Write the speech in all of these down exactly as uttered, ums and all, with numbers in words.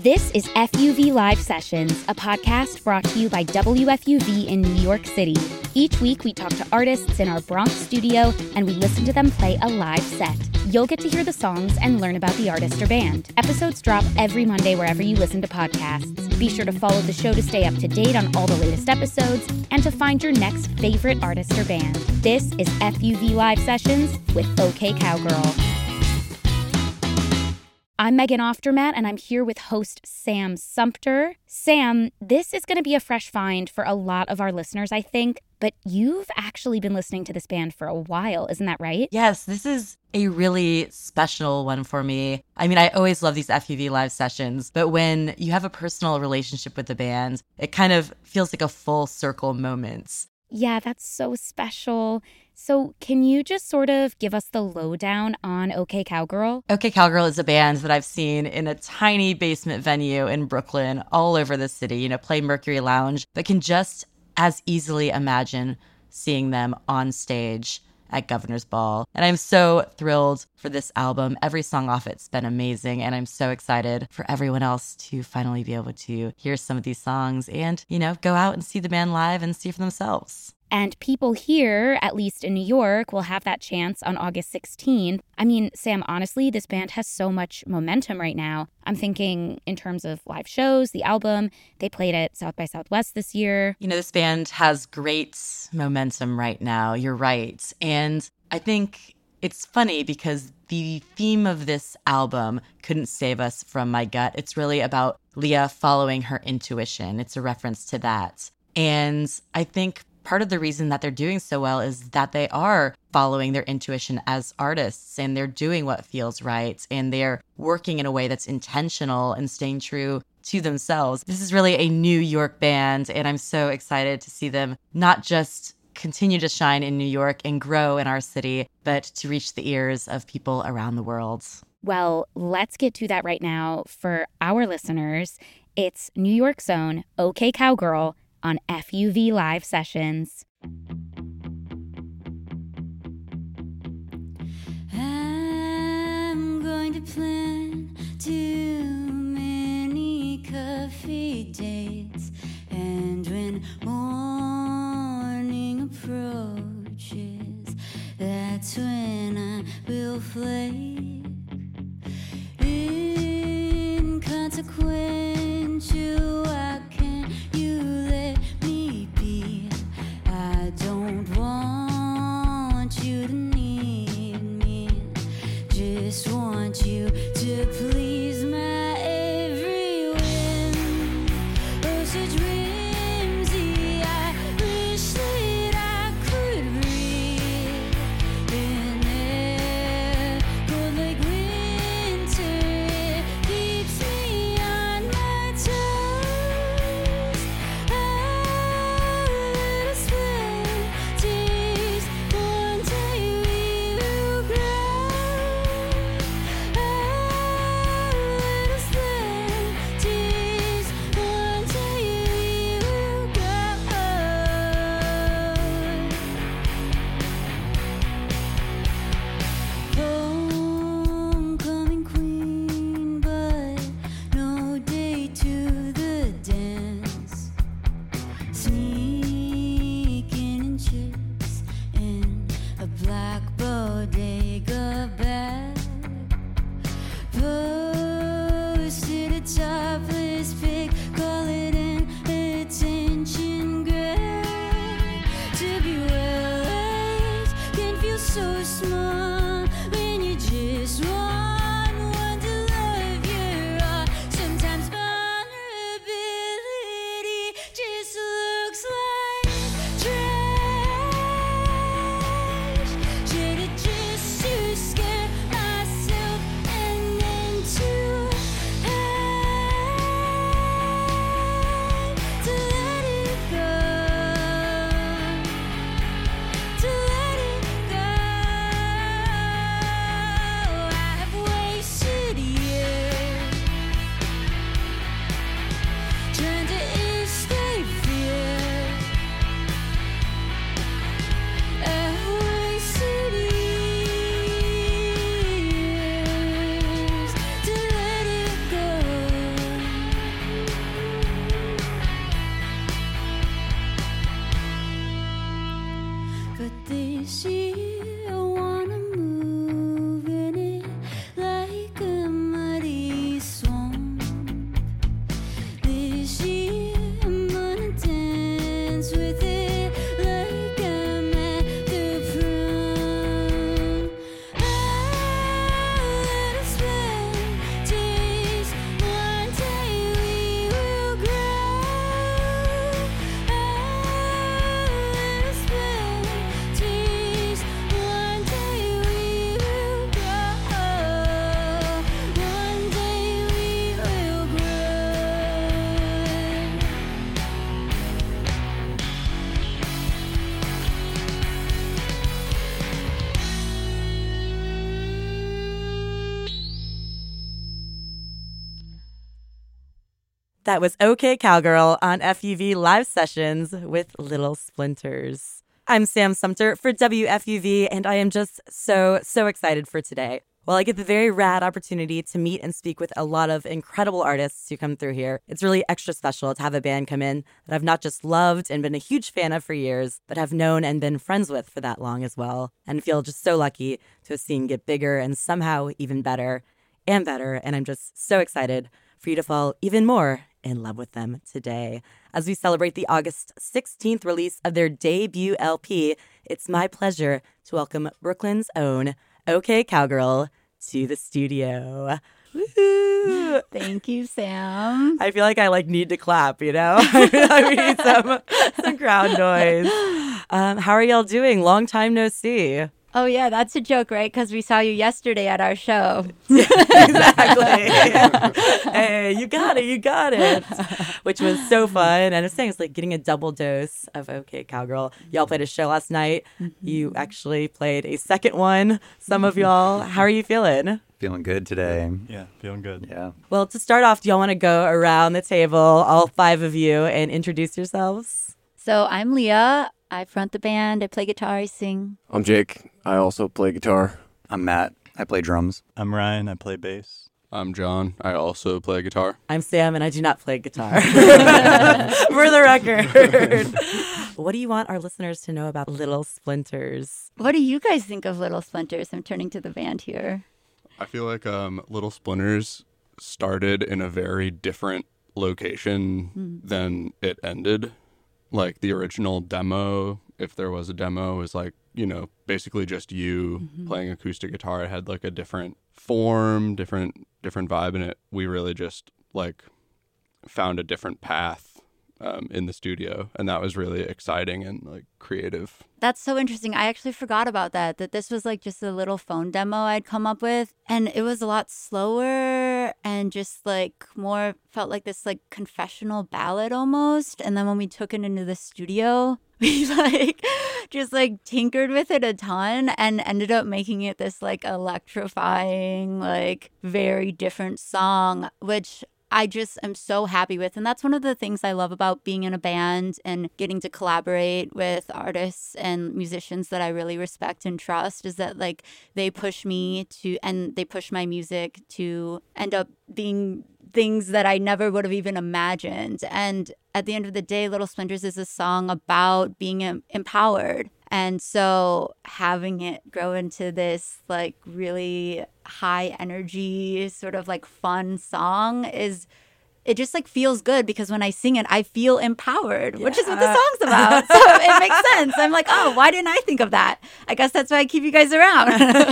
This is F U V Live Sessions, a podcast brought to you by W F U V in New York City. Each week, we talk to artists in our Bronx studio, and we listen to them play a live set. You'll get to hear the songs and learn about the artist or band. Episodes drop every Monday wherever you listen to podcasts. Be sure to follow the show to stay up to date on all the latest episodes and to find your next favorite artist or band. This is F U V Live Sessions with OK Cowgirl. I'm Megan Oftermatt, and I'm here with host Sam Sumpter. Sam, this is going to be a fresh find for a lot of our listeners, I think, but you've actually been listening to this band for a while, isn't that right? Yes, this is a really special one for me. I mean, I always love these F U V live sessions, but when you have a personal relationship with the band, it kind of feels like a full circle moment. Yeah, that's so special. So can you just sort of give us the lowdown on OK Cowgirl? OK Cowgirl is a band that I've seen in a tiny basement venue in Brooklyn, all over the city, you know, play Mercury Lounge, but can just as easily imagine seeing them on stage at Governor's Ball. And I'm so thrilled for this album. Every song off it's been amazing, and I'm so excited for everyone else to finally be able to hear some of these songs and, you know, go out and see the band live and see for themselves. And people here, at least in New York, will have that chance on August sixteenth. I mean, Sam, honestly, this band has so much momentum right now. I'm thinking in terms of live shows, the album, they played at South by Southwest this year. You know, this band has great momentum right now. You're right. And I think it's funny because the theme of this album, Couldn't Save Us from My Gut, it's really about Leah following her intuition. It's a reference to that. And I think part of the reason that they're doing so well is that they are following their intuition as artists, and they're doing what feels right, and they're working in a way that's intentional and staying true to themselves. This is really a New York band, and I'm so excited to see them not just continue to shine in New York and grow in our city, but to reach the ears of people around the world. Well, let's get to that right now. For our listeners, it's New York's own OK Cowgirl on F U V Live Sessions. I'm going to plan too many coffee dates, and when morning approaches, that's when I will flake. Inconsequential, I can you let me be? I don't want you to need me, just want you to please my every whim. Oh, such whimsy, I wish that I could breathe in air cold like winter. It keeps me on my toes. I'll let us spend days. One day we will grow. I'll That was OK Cowgirl on F U V Live Sessions with Little Splinters. I'm Sam Sumter for W F U V, and I am just so, so excited for today. Well, I get the very rad opportunity to meet and speak with a lot of incredible artists who come through here. It's really extra special to have a band come in that I've not just loved and been a huge fan of for years, but have known and been friends with for that long as well, and feel just so lucky to have seen get bigger and somehow even better and better. And I'm just so excited for you to fall even more in love with them today. As we celebrate the August sixteenth release of their debut L P, it's my pleasure to welcome Brooklyn's own OK Cowgirl to the studio. Woo-hoo. Thank you, Sam. I feel like I like need to clap, you know? I need some, some crowd noise. Um, how are y'all doing? Long time no see. Oh, yeah, that's a joke, right? Because we saw you yesterday at our show. Exactly. Hey, you got it, you got it. Which was so fun. And I was saying it's like getting a double dose of OK Cowgirl. Y'all played a show last night. Mm-hmm. You actually played a second one. Some of y'all. How are you feeling? Feeling good today. Yeah, feeling good. Yeah. Well, to start off, do y'all want to go around the table, all five of you, and introduce yourselves? So I'm Leah. I front the band. I play guitar. I sing. I'm Jake. I also play guitar. I'm Matt. I play drums. I'm Ryan. I play bass. I'm John. I also play guitar. I'm Sam, and I do not play guitar. For the record. What do you want our listeners to know about Little Splinters? What do you guys think of Little Splinters? I'm turning to the band here. I feel like um, Little Splinters started in a very different location mm. than it ended. Like the original demo, if there was a demo, was like, you know, basically just you mm-hmm. playing acoustic guitar. It had like a different form, different different vibe in it. We really just like found a different path um, in the studio, and that was really exciting and like creative. That's so interesting. I actually forgot about that, that this was like just a little phone demo I'd come up with, and it was a lot slower and just like more felt like this like confessional ballad almost. And then when we took it into the studio, we like just like tinkered with it a ton and ended up making it this like electrifying, like very different song, which I just am so happy with. And that's one of the things I love about being in a band and getting to collaborate with artists and musicians that I really respect and trust, is that like they push me to, and they push my music to end up being things that I never would have even imagined. And at the end of the day, Little Splinters is a song about being empowered. And so having it grow into this like really high energy, sort of like fun song is, it just like feels good, because when I sing it, I feel empowered, yeah. which is what the song's about. So it makes sense. I'm like, oh, why didn't I think of that? I guess that's why I keep you guys around.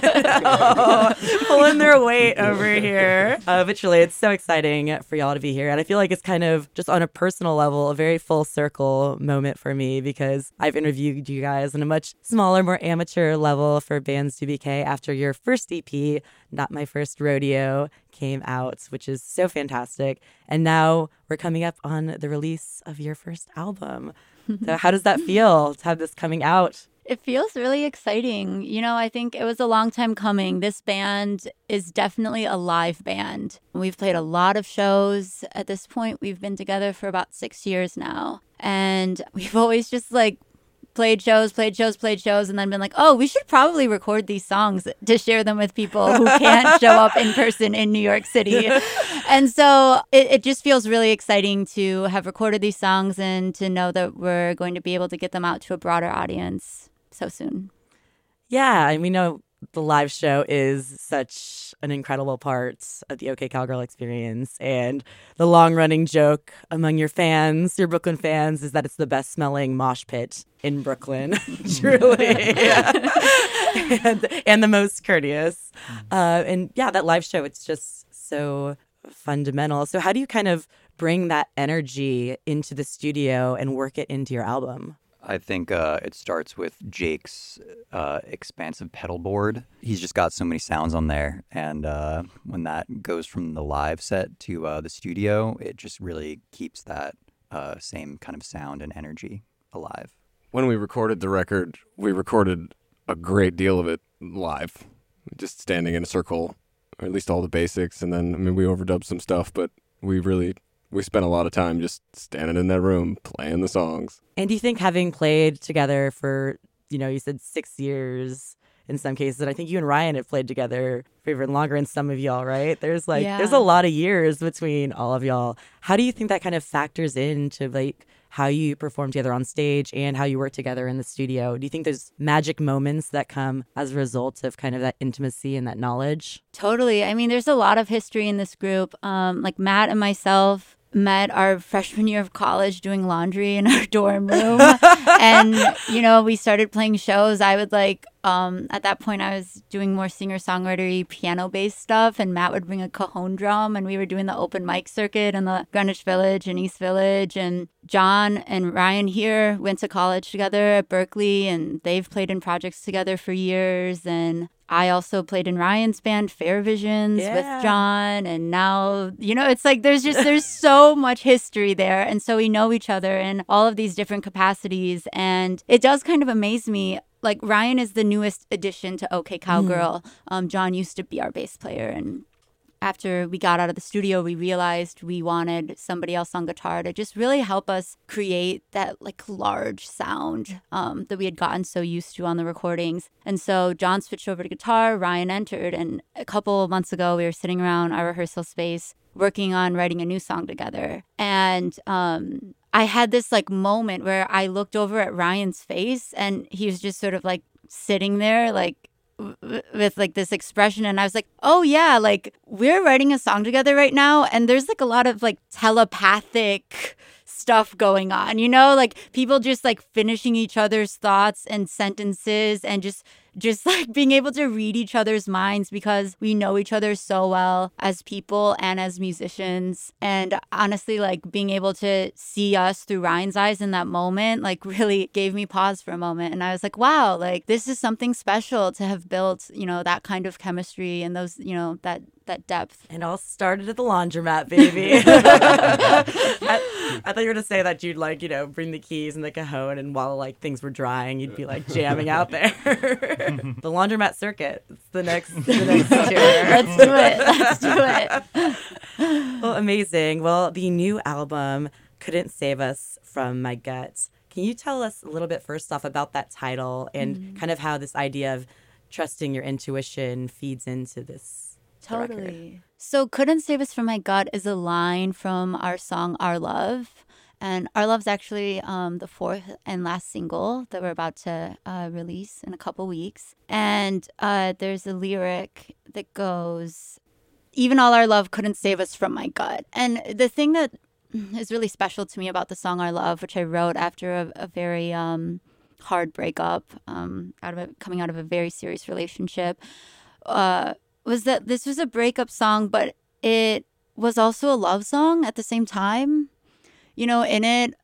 Oh, pulling their weight over here. Uh, but truly, it's so exciting for y'all to be here. And I feel like it's kind of just on a personal level, a very full circle moment for me, because I've interviewed you guys on a much smaller, more amateur level for Bands two B K after your first E P, Not My First Rodeo, came out, which is so fantastic. And now we're coming up on the release of your first album. So how does that feel to have this coming out? It feels really exciting. You know, I think it was a long time coming. This band is definitely a live band. We've played a lot of shows at this point. We've been together for about six years now. And we've always just like played shows, played shows, played shows, and then been like, oh, we should probably record these songs to share them with people who can't show up in person in New York City. And so it, it just feels really exciting to have recorded these songs and to know that we're going to be able to get them out to a broader audience so soon. Yeah, and we know the live show is such an incredible part of the OK Cowgirl experience. And the long-running joke among your fans, your Brooklyn fans, is that it's the best-smelling mosh pit in Brooklyn, truly. and, and the most courteous. Uh, and yeah, that live show, it's just so fundamental. So how do you kind of bring that energy into the studio and work it into your album? I think uh, it starts with Jake's uh, expansive pedal board. He's just got so many sounds on there. And uh, when that goes from the live set to uh, the studio, it just really keeps that uh, same kind of sound and energy alive. When we recorded the record, we recorded a great deal of it live, just standing in a circle, or at least all the basics. And then, I mean, we overdubbed some stuff, but we really we spent a lot of time just standing in that room playing the songs. And do you think having played together for, you know, you said six years in some cases, and I think you and Ryan have played together for even longer in some of y'all, right? There's like, Yeah. there's a lot of years between all of y'all. How do you think that kind of factors into like how you perform together on stage and how you work together in the studio? Do you think there's magic moments that come as a result of kind of that intimacy and that knowledge? Totally. I mean, there's a lot of history in this group. Um, like Matt and myself met our freshman year of college doing laundry in our dorm room. And, you know, we started playing shows. I would like, um, at that point, I was doing more singer-songwriter piano-based stuff, and Matt would bring a cajon drum, and we were doing the open mic circuit in the Greenwich Village and East Village. And John and Ryan here went to college together at Berkeley, and they've played in projects together for years. And I also played in Ryan's band Fair Visions Yeah. with John, and now, you know, it's like there's just there's so much history there, and so we know each other in all of these different capacities, and it does kind of amaze me. Like Ryan is the newest addition to OK Cowgirl. Um, John used to be our bass player, and after we got out of the studio, we realized we wanted somebody else on guitar to just really help us create that like large sound um, that we had gotten so used to on the recordings. And so John switched over to guitar, Ryan entered, and a couple of months ago, we were sitting around our rehearsal space working on writing a new song together. And um, I had this like moment where I looked over at Ryan's face, and he was just sort of like sitting there like with like this expression, and I was like, oh yeah, like we're writing a song together right now, and there's like a lot of like telepathic stuff going on, you know, like people just like finishing each other's thoughts and sentences, and just just like being able to read each other's minds because we know each other so well as people and as musicians. And honestly, like being able to see us through Ryan's eyes in that moment, like really gave me pause for a moment. And I was like, wow, like this is something special to have built, you know, that kind of chemistry and those, you know, that that depth. And all started at the laundromat, baby. I, I thought you were going to say that you'd like, you know, bring the keys and the cajon, and while like things were drying, you'd be like jamming out there. The laundromat circuit. It's the next, the next tour. Let's do it. Let's do it. Well, amazing. Well, the new album, Couldn't Save Us from My Gut. Can you tell us a little bit first off about that title and mm-hmm. kind of how this idea of trusting your intuition feeds into this? Totally. So Couldn't Save Us From My Gut is a line from our song Our Love. And Our Love's actually um, the fourth and last single that we're about to uh, release in a couple weeks. And uh, there's a lyric that goes, even all our love couldn't save us from my gut. And the thing that is really special to me about the song Our Love, which I wrote after a, a very um, hard breakup, um, out of a, coming out of a very serious relationship, uh, was that this was a breakup song, but it was also a love song at the same time. You know, in it,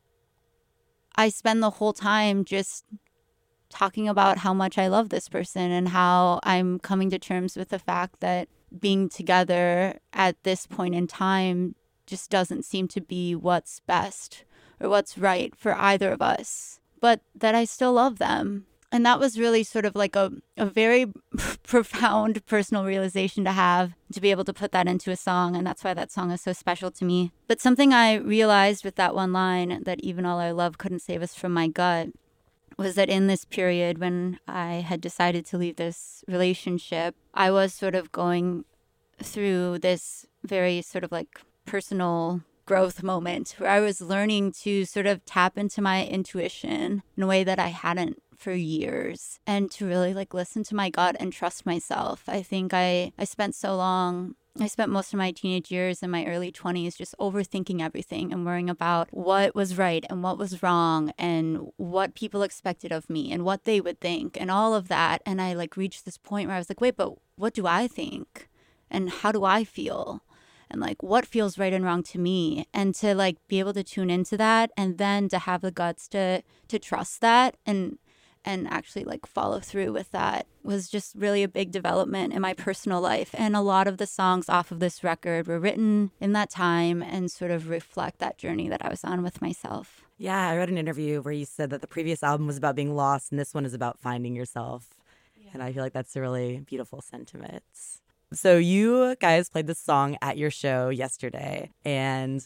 I spend the whole time just talking about how much I love this person and how I'm coming to terms with the fact that being together at this point in time just doesn't seem to be what's best or what's right for either of us, but that I still love them. And that was really sort of like a, a very profound personal realization to have, to be able to put that into a song. And that's why that song is so special to me. But something I realized with that one line, that even all our love couldn't save us from my gut, was that in this period when I had decided to leave this relationship, I was sort of going through this very sort of like personal growth moment where I was learning to sort of tap into my intuition in a way that I hadn't for years, and to really like listen to my gut and trust myself. I think I, I spent so long, I spent most of my teenage years and my early twenties just overthinking everything and worrying about what was right and what was wrong and what people expected of me and what they would think and all of that. And I like reached this point where I was like, wait, but what do I think? And how do I feel? And like what feels right and wrong to me, and to like be able to tune into that, and then to have the guts to to trust that and and actually like follow through with that was just really a big development in my personal life. And a lot of the songs off of this record were written in that time and sort of reflect that journey that I was on with myself. Yeah, I read an interview where you said that the previous album was about being lost and this one is about finding yourself. Yeah. And I feel like that's a really beautiful sentiment. So you guys played this song at your show yesterday, and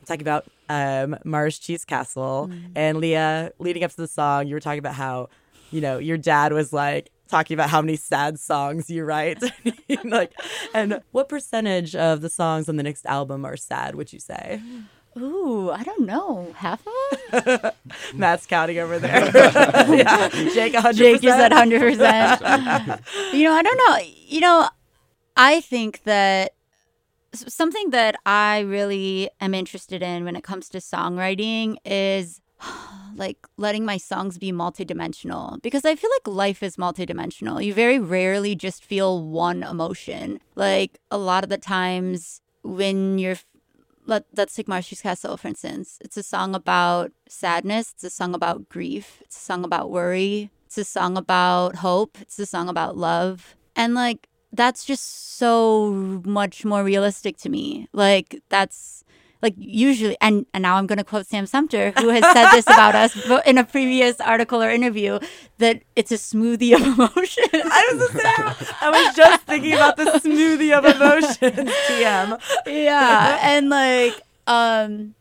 talking about um, Mars Cheese Castle. Mm. And Leah, leading up to the song, you were talking about how, you know, your dad was like talking about how many sad songs you write. Like, and what percentage of the songs on the next album are sad, would you say? Ooh, I don't know. Half of them? Matt's counting over there. Yeah, Jake, one hundred percent. Jake is at one hundred percent. You know, I don't know. You know, I think that s- something that I really am interested in when it comes to songwriting is like letting my songs be multidimensional, because I feel like life is multidimensional. You very rarely just feel one emotion. Like a lot of the times when you're Let, let's take Mars Cheese Castle, for instance. It's a song about sadness. It's a song about grief. It's a song about worry. It's a song about hope. It's a song about love. And, like, that's just so much more realistic to me. Like, that's, like, usually, and, and now I'm going to quote Sam Sumter, who has said this about us in a previous article or interview, that it's a smoothie of emotion. I was just saying, I was just thinking about the smoothie of emotions, T M. Yeah, and like, um,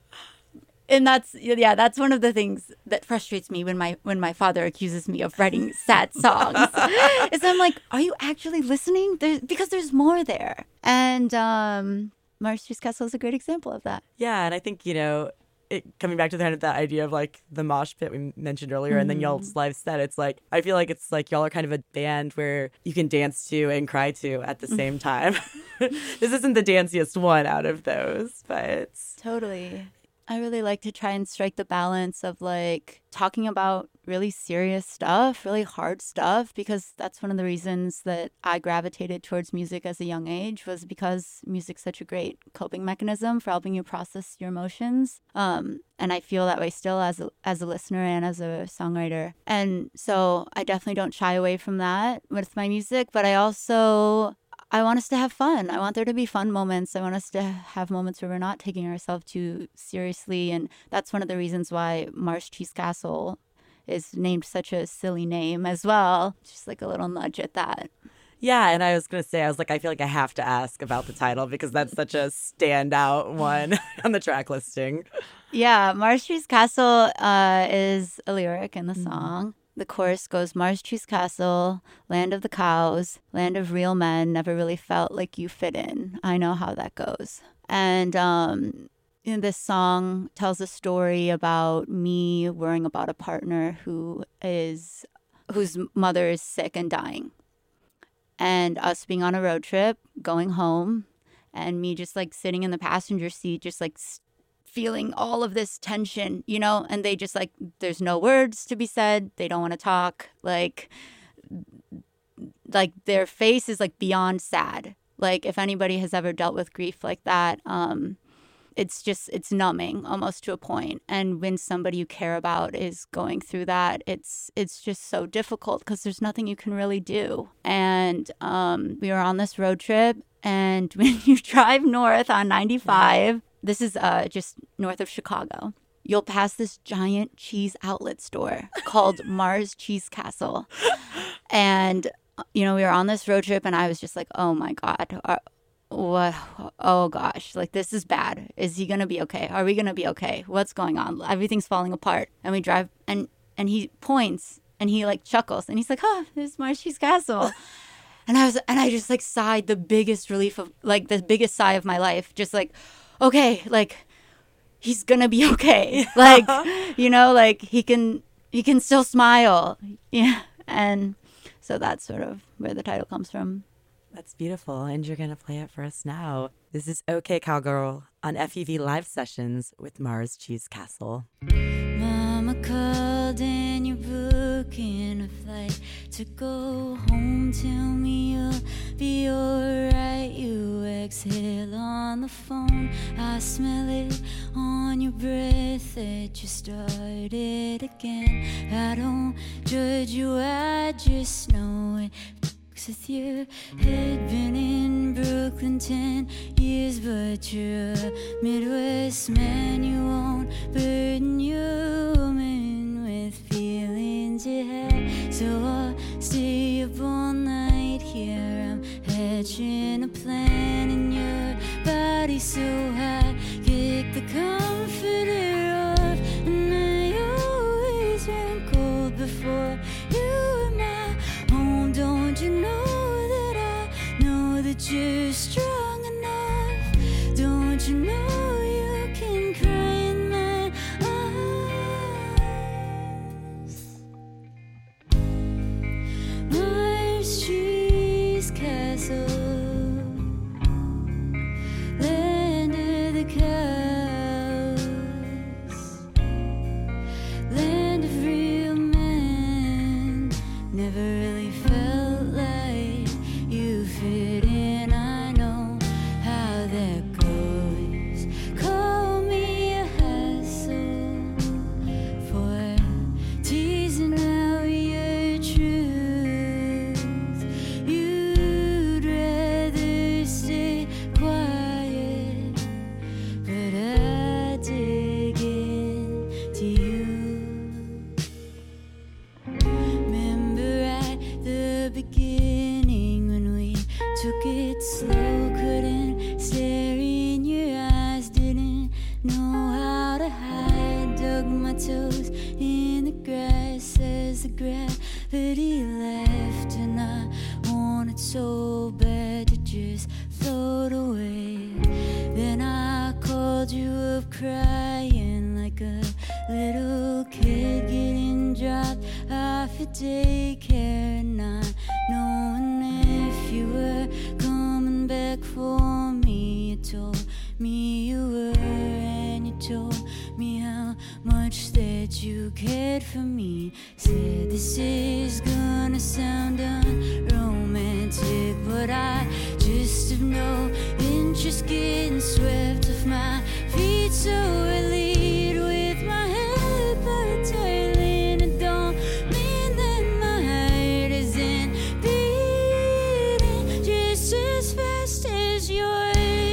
and that's yeah, that's one of the things that frustrates me when my when my father accuses me of writing sad songs. Is I'm like, are you actually listening? There's, because there's more there, and um, Mars Cheese Castle is a great example of that. Yeah, and I think, you know, it, coming back to the kind of that idea of like the mosh pit we mentioned earlier, and then y'all's live set, it's like, I feel like it's like y'all are kind of a band where you can dance to and cry to at the same time. This isn't the danciest one out of those, but it's... Totally. I really like to try and strike the balance of like talking about really serious stuff, really hard stuff, because that's one of the reasons that I gravitated towards music as a young age, was because music's such a great coping mechanism for helping you process your emotions. Um, and I feel that way still as a, as a listener and as a songwriter. And so I definitely don't shy away from that with my music, but I also... I want us to have fun. I want there to be fun moments. I want us to have moments where we're not taking ourselves too seriously. And that's one of the reasons why Mars Cheese Castle is named such a silly name as well. Just like a little nudge at that. Yeah, and I was going to say, I was like, I feel like I have to ask about the title because that's such a standout one on the track listing. Yeah, Mars Cheese Castle uh, is a lyric in the song. The chorus goes, Mars Cheese Castle, land of the cows, land of real men, never really felt like you fit in. I know how that goes. And um, you know, this song tells a story about me worrying about a partner who is whose mother is sick and dying. And us being on a road trip, going home, and me just like sitting in the passenger seat, just like feeling all of this tension, you know, and they just like, there's no words to be said. They don't want to talk. Like, like their face is like beyond sad. Like if anybody has ever dealt with grief like that, um, it's just, it's numbing almost to a point. And when somebody you care about is going through that, it's, it's just so difficult because there's nothing you can really do. And um, we were on this road trip, and when you drive north on ninety-five, this is uh, just north of Chicago, you'll pass this giant cheese outlet store called Mars Cheese Castle. And, you know, we were on this road trip, and I was just like, oh, my God. Are, what? Oh, gosh. Like, this is bad. Is he going to be okay? Are we going to be okay? What's going on? Everything's falling apart. And we drive, and, and he points, and he, like, chuckles. And he's like, oh, there's Mars Cheese Castle. And I was, and I just, like, sighed the biggest relief of, like, the biggest sigh of my life. Just, like, okay, like, he's gonna be okay. Like, you know, like, he can, he can still smile. Yeah. And so that's sort of where the title comes from. That's beautiful. And you're going to play it for us now. This is OK Cowgirl on F U V Live Sessions with Mars Cheese Castle. Mama called and you're booking a flight to go home. Tell me you'll be alright. You exhale on the phone. I smell it on your breath that you started again. I don't judge you, I just know it. With your head been in Brooklyn ten years, but you're a Midwest man. You won't burden your woman with feelings you had. So I'll stay up all night here. I'm hatching a plan, and your body so high, kick the car. daycare, not knowing if you were coming back for me. You told me you were, and you told me how much that you cared for me. Said this is gonna sound unromantic, but I just have no interest getting swept off my feet. So I lead with my head but tailing. It don't mean that my heart isn't beating just as fast as yours.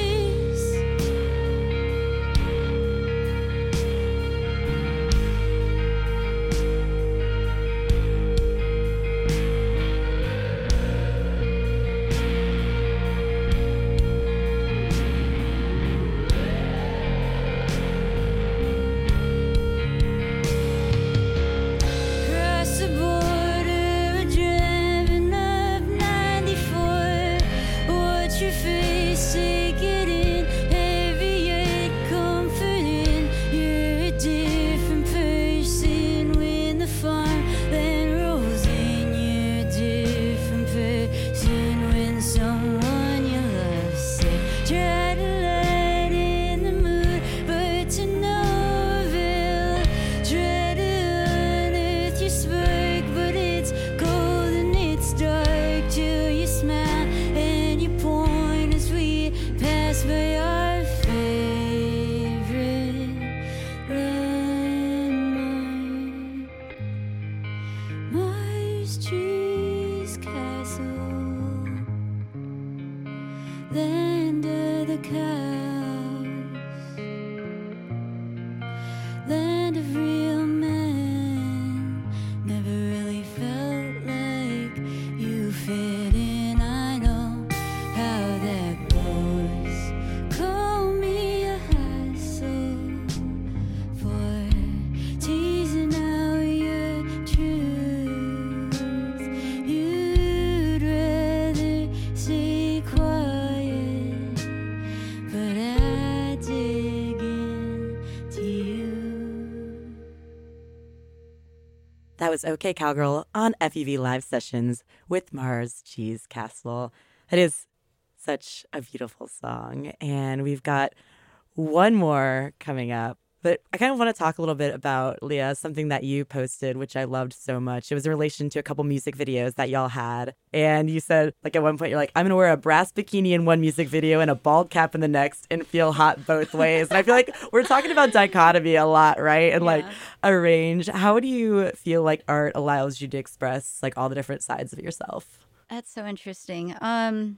That was OK Cowgirl on F U V Live Sessions with Mars Cheese Castle. That is such a beautiful song. And we've got one more coming up. But I kind of want to talk a little bit about, Leah, something that you posted, which I loved so much. It was in relation to a couple music videos that y'all had. And you said, like, at one point, you're like, I'm going to wear a brass bikini in one music video and a bald cap in the next and feel hot both ways. And I feel like we're talking about dichotomy a lot, right? And, yeah. like, a range. How do you feel like art allows you to express, like, all the different sides of yourself? That's so interesting. Um,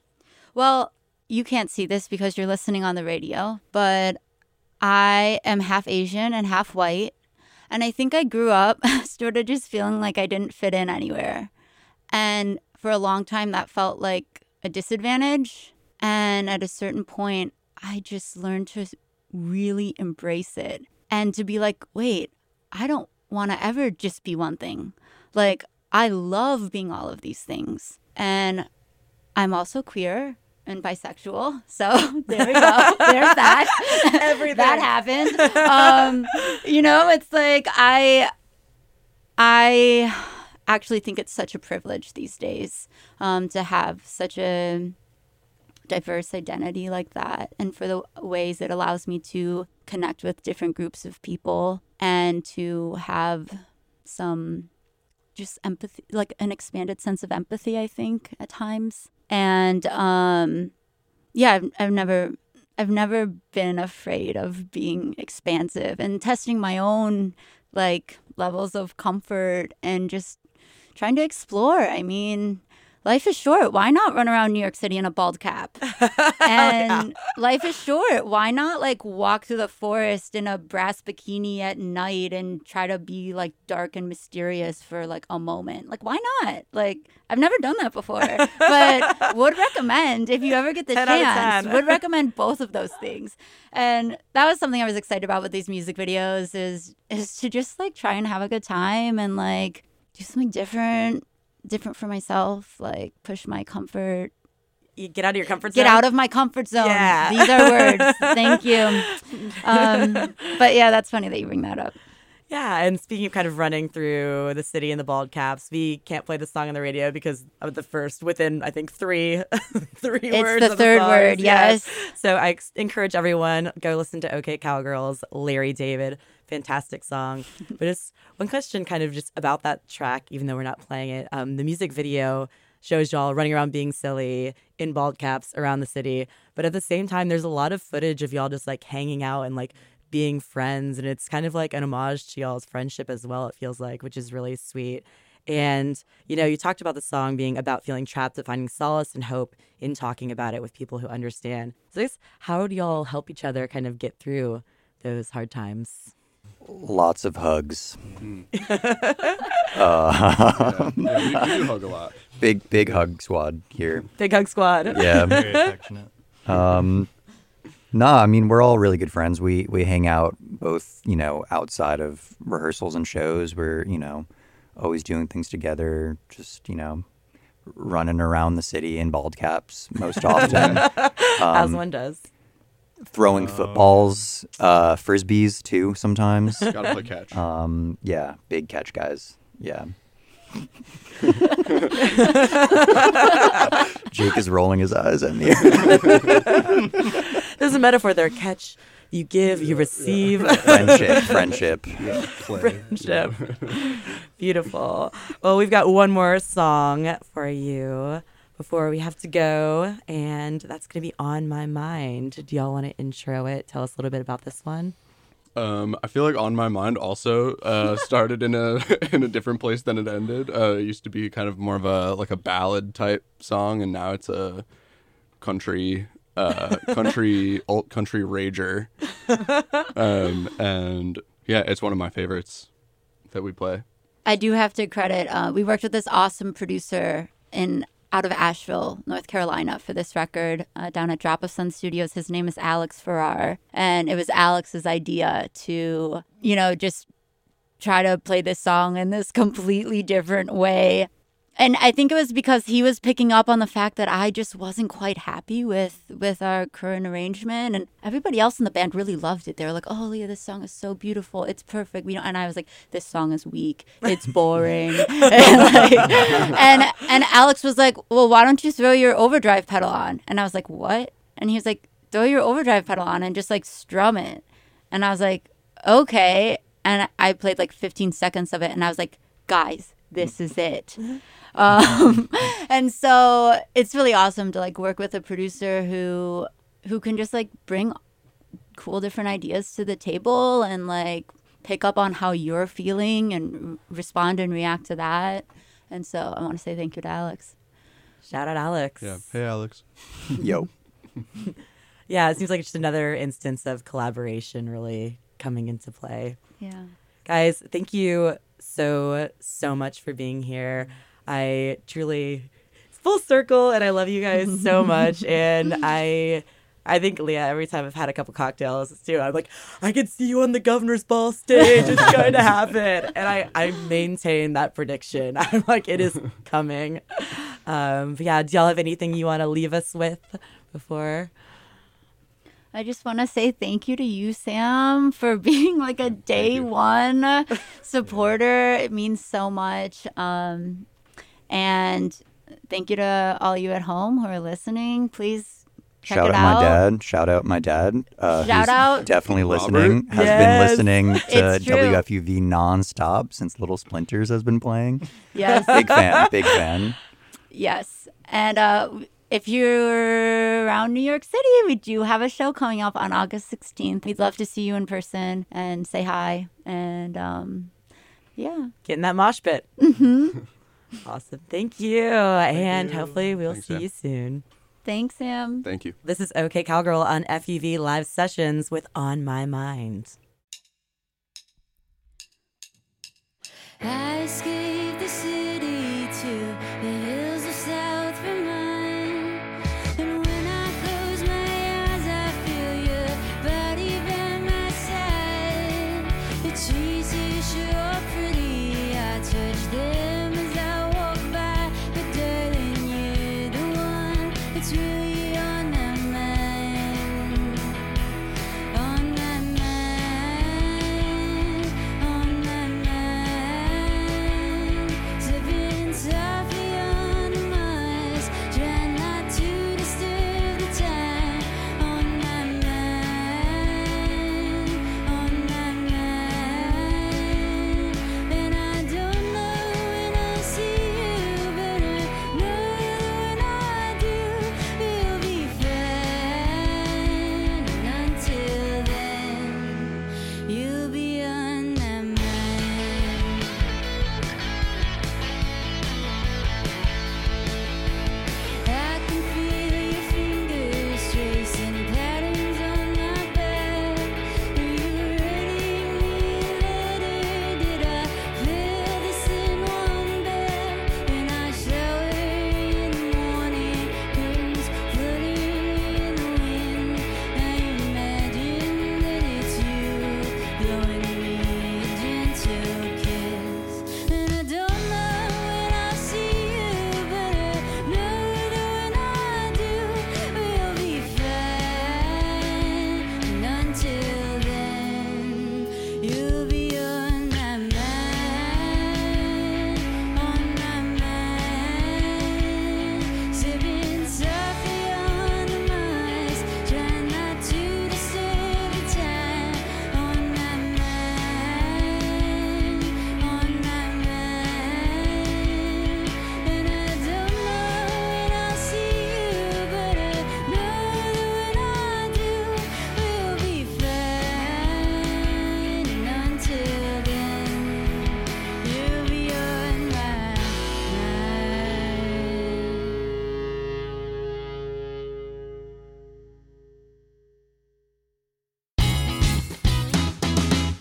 well, you can't see this because you're listening on the radio, but I am half Asian and half white. And I think I grew up sort of just feeling like I didn't fit in anywhere. And for a long time, that felt like a disadvantage. And at a certain point, I just learned to really embrace it and to be like, wait, I don't want to ever just be one thing. Like, I love being all of these things. And I'm also queer and bisexual. So there we go. There's that. Everything. That happened. Um, you know, it's like I, I actually think it's such a privilege these days um, to have such a diverse identity like that. And for the ways it allows me to connect with different groups of people and to have some just empathy, like an expanded sense of empathy, I think, at times. And um, yeah, I've, I've never, I've never been afraid of being expansive and testing my own like levels of comfort and just trying to explore. I mean, life is short. Why not run around New York City in a bald cap? And yeah. Life is short. Why not like walk through the forest in a brass bikini at night and try to be like dark and mysterious for like a moment? Like, why not? Like, I've never done that before, but would recommend if you ever get the chance, would recommend both of those things. And that was something I was excited about with these music videos is, is to just like try and have a good time and like do something different. different for myself, like push my comfort. You get out of your comfort zone? Get out of my comfort zone. Yeah. These are words. Thank you. Um, but yeah, that's funny that you bring that up. Yeah, and speaking of kind of running through the city in the bald caps, we can't play the song on the radio because of the first within, I think, three three It's words the of third the songs. word, yes. So I ex- encourage everyone, go listen to OK Cowgirls, Larry David. Fantastic song. But it's one question kind of just about that track, even though we're not playing it. Um, the music video shows y'all running around being silly in bald caps around the city. But at the same time, there's a lot of footage of y'all just like hanging out and like being friends, and it's kind of like an homage to y'all's friendship as well, it feels like, which is really sweet. And, you know, you talked about the song being about feeling trapped but finding solace and hope in talking about it with people who understand. So I guess, how do y'all help each other kind of get through those hard times? Lots of hugs. Mm. uh, yeah, yeah, we, we do hug a lot. Big, big hug squad here. Big hug squad. Yeah. Very affectionate. Um, nah, I mean, we're all really good friends. We we hang out both, you know, outside of rehearsals and shows. We're, you know, always doing things together, just, you know, running around the city in bald caps most often. um, As one does. Throwing footballs, uh, frisbees too sometimes. Gotta play catch. Um, yeah, big catch guys. Yeah. Jake is rolling his eyes at me. There's a metaphor there. Catch, you give, you receive. Friendship, friendship. Yeah, play. Friendship. Beautiful. Well, we've got one more song for you before we have to go, and that's going to be On My Mind. Do y'all want to intro it? Tell us a little bit about this one. Um, I feel like On My Mind also uh, started in a in a different place than it ended. Uh, it used to be kind of more of a like a ballad type song, and now it's a country uh, country alt country rager. Um, and yeah, it's one of my favorites that we play. I do have to credit, uh, we worked with this awesome producer in out of Asheville, North Carolina for this record uh, down at Drop of Sun Studios. His name is Alex Farrar. And it was Alex's idea to, you know, just try to play this song in this completely different way. And I think it was because he was picking up on the fact that I just wasn't quite happy with, with our current arrangement. And everybody else in the band really loved it. They were like, oh, Leah, this song is so beautiful. It's perfect. We don't, and I was like, this song is weak. It's boring. and, like, and, and Alex was like, well, why don't you throw your overdrive pedal on? And I was like, what? And he was like, throw your overdrive pedal on and just like strum it. And I was like, okay. And I played like fifteen seconds of it. And I was like, guys, this is it. Um, and so it's really awesome to like work with a producer who who can just like bring cool different ideas to the table and like pick up on how you're feeling and respond and react to that. And so I want to say thank you to Alex. Shout out Alex. Yeah. Hey, Alex. Yo. Yeah, it seems like just another instance of collaboration really coming into play. Yeah. Guys, thank you so, so much for being here. I truly, it's full circle, and I love you guys so much. And I I think, Leah, every time I've had a couple cocktails, too, I'm like, I can see you on the Governor's Ball stage. It's going to happen. And I, I maintain that prediction. I'm like, it is coming. Um, but yeah, do y'all have anything you want to leave us with before? I just want to say thank you to you, Sam, for being like a day one supporter. It means so much. Um, and thank you to all you at home who are listening. Please check Shout it out out. my dad. Shout out my dad. Uh, Shout who's out definitely Robert. listening. Has Yes. been listening to It's true. W F U V nonstop since Little Splinters has been playing. Yes. Big fan. Big fan. Yes. And uh, if you're around New York City, we do have a show coming up on August sixteenth. We'd love to see you in person and say hi. And um, yeah. Get in that mosh pit. Mm-hmm. Awesome. Thank you. and you. hopefully we'll Thanks, see Sam. you soon. Thanks, Sam. Thank you. This is OK Cowgirl on F U V Live Sessions with On My Mind. I escaped the city to the hills of South Vermont. And when I close my eyes, I feel your body by my side. The trees say sure pretty, I touch them as I walk by. But darling, you're the one that's really on my mind. On my mind, on my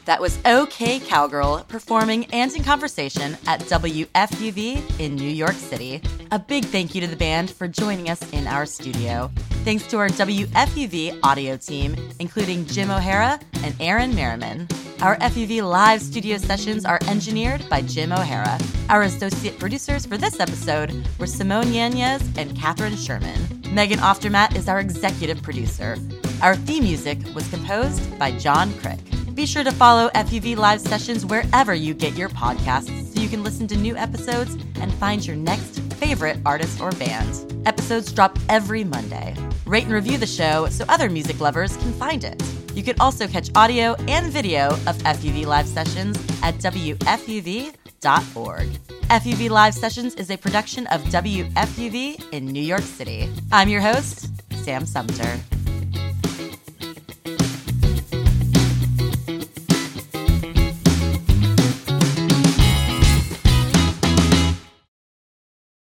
That was OK Cowgirl performing and in conversation at W F U V in New York City. A big thank you to the band for joining us in our studio. Thanks to our W F U V audio team, including Jim O'Hara and Aaron Merriman. Our F U V live studio sessions are engineered by Jim O'Hara. Our associate producers for this episode were Simone Yanez and Catherine Sherman. Megan Oftermatt is our executive producer. Our theme music was composed by John Crick. Be sure to follow F U V Live Sessions wherever you get your podcasts so you can listen to new episodes and find your next favorite artist or band. Episodes drop every Monday. Rate and review the show so other music lovers can find it. You can also catch audio and video of F U V Live Sessions at W F U V dot org. F U V Live Sessions is a production of W F U V in New York City. I'm your host, Sam Sumter.